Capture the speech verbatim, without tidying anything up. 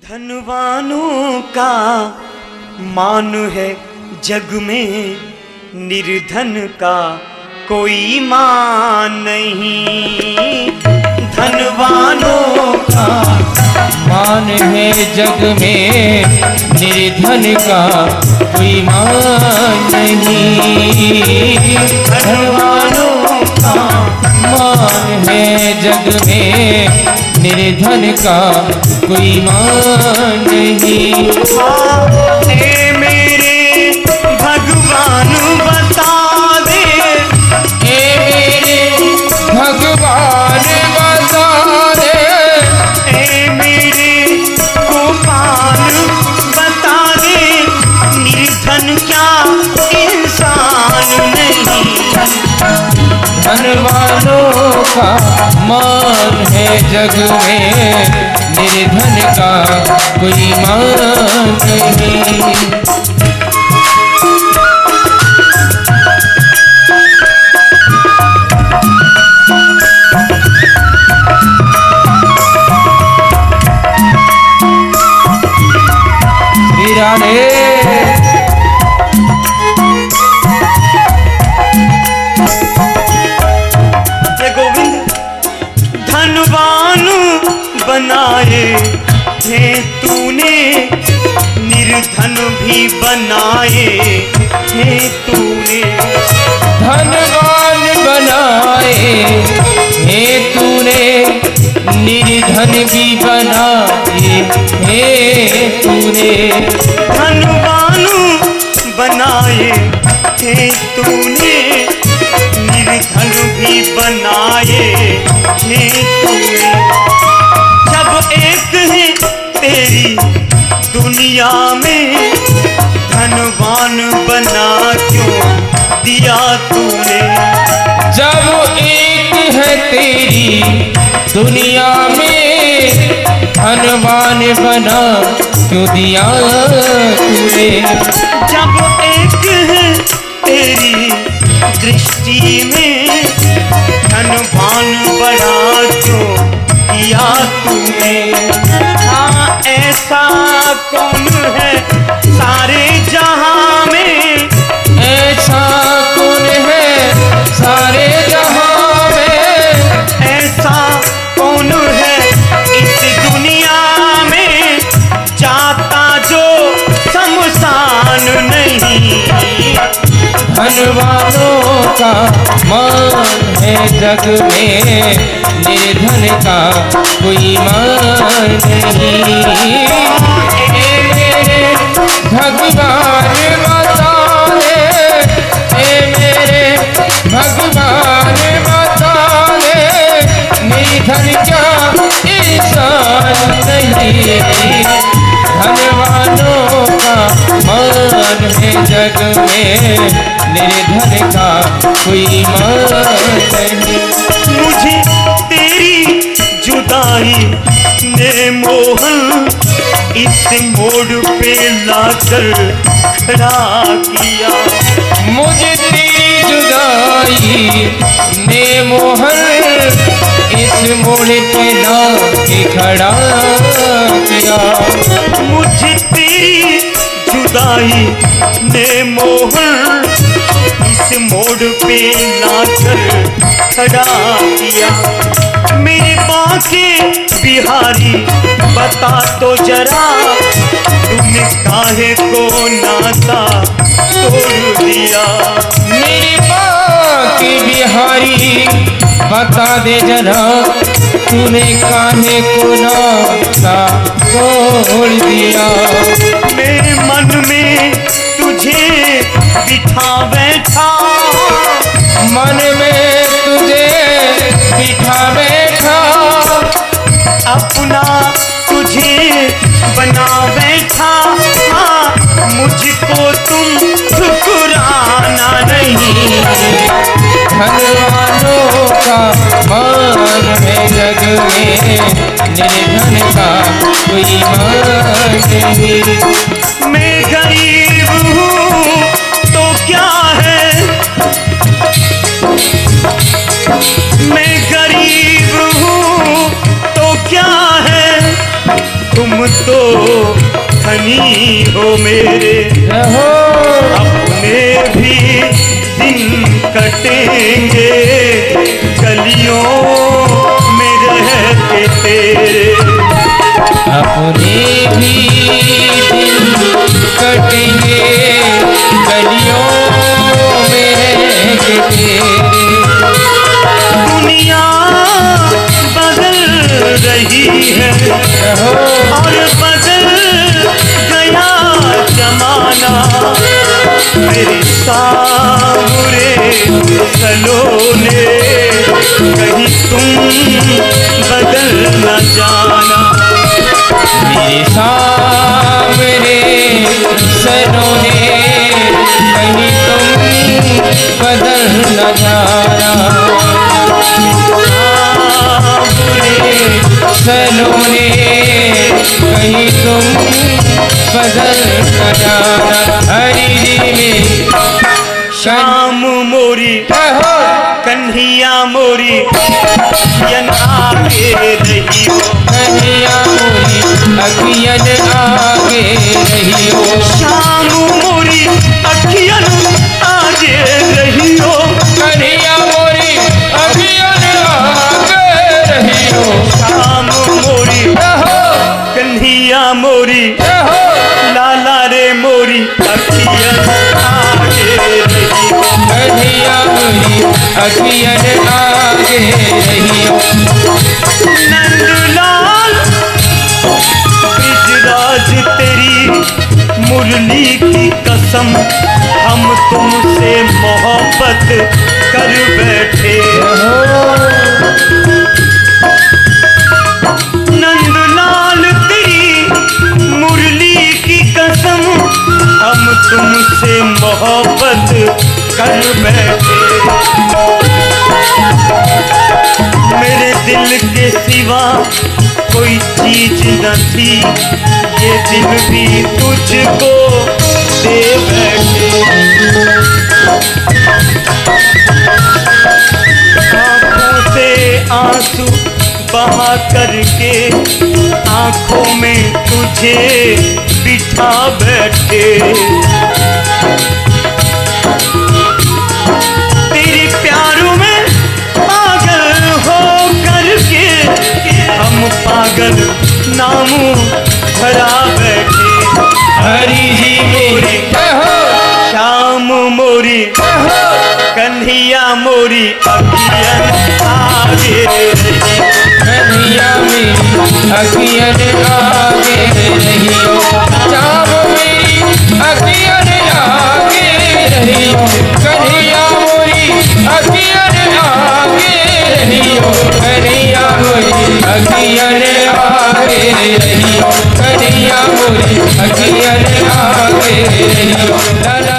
धनवानों का मान है जग में, निर्धन का कोई मान नहीं। धनवानों का मान है जग में, निर्धन का कोई मान नहीं। धनवानों का मान है जग में, निर्धन का कोई मान नहीं। ए मेरे भगवान बता दे, ए मेरे भगवान बता दे, ए मेरे गोपाल बता दे, निर्धन क्या इंसान नहीं। धनवानों का मान है जग में, निर्धन का कोई मान नहीं। श्री राधे। बनाए थे तूने, निर्धन भी बनाए थे तूने। धनवान बनाए हे तूने, निर्धन भी बनाए हे तूने। धनवान बनाए थे तूने, निर्धन भी बनाए थे तूने। जब एक है तेरी दुनिया में, धनवान बना क्यों दिया तूने। जब एक है तेरी दुनिया में, धनवान बना क्यों दिया तूने। जब एक है तेरी दृष्टि में, धनवान बना क्यों दिया तूने। हाँ ऐसा कौन है सारे जहां में, ऐसा कौन है सारे जहां में। ऐसा कौन है इस दुनिया में, जाता जो शमशान नहीं। धनवानों का मान है जग में, निर्धन का कोई मान नहीं। ए मेरे भगवान बता दे, ए मेरे भगवान बता दे, निर्धन क्या इंसान नहीं। धनवानों का मान है जग में, निर्धन का कोई मान नहीं। मुझे तेरी जुदाई ने मोहन इस मोड़ पे लाकर खड़ा किया। मुझे तेरी जुदाई ने मोहन इस मोड़ पे लाके खड़ा किया। मुझे तेरी जुदाई ने मोहन इस मोड़ पे लाकर खड़ा किया। मेरे बांके बिहारी बता तो जरा, तूने काहे को नाता तोड़ दिया। मेरे बांके बिहारी बता दे जरा, तूने काहे को नाता तोड़ दिया। मेरे मन में तुझे बिठा बैठा, मन में तुझे बिठा बैठा, अपना तुझे बना बैठा। हाँ मुझको तुम ठुकराना नहीं। धनवानों का मान है जग में, निर्धन का कोई मान नहीं। मैं गरीब हूँ तो क्या है, मैं गरीब हूँ तो क्या है, तुम तो धनी हो मेरे, रहो अपने भी दिन कटेंगे गलियों में रह के तेरे। अपने भी दिन कटेंगे गलियों में रह के तेरे। दुनिया बदल रही है रहो और बदल गया जमाना, मेरे सामने सलोने कहीं तुम बदल न जाना। मेरे सामने सलोने कहीं तुम बदल न जाना। सलोने कहीं तुम बदल न जाना। हरि जी में शाम मोरी रहो कन्हैया मोरी यन आगे रहियो, कन्हैया मोरी अखियन आगे रहियो। शाम मोरी अखियन आगे रहियो, कन्हैया मोरी अखियन आगे रहियो। शाम मोरी रहो कन्हैया मोरी रहो लाला रे मोरी अखियन आगे रहियो। कन्हैया मोरी अखियन आगे रहियो। नंदलाल ब्रिजराज तेरी मुरली की कसम, हम तुमसे मोहब्बत कर बैठे। नंदलाल तेरी मुरली की कसम, हम तुमसे मोहब्बत कर बैठे। मेरे दिल के सिवा कोई चीज न थी, ये दिल भी तुझको दे बैठे। आंखों से आंसू बहा करके आंखों में तुझे बिठा बैठे। तेरे प्यारों में पागल हो करके हम पागल नामू भरा बैठे। हरि जी मोरी रहो शाम मोरी कन्हैया मोरी अखियन आगे रही। कन्हैया मेरी अखियन आगे रहियो। शाम मेरी अखियन आगे रहियो। कन्हैया मोरी अखियन आगे रहियो। कन्हैया मोरी अखियन आगे रहियो। कन्हैया मोरी अखियन आगे रहियो।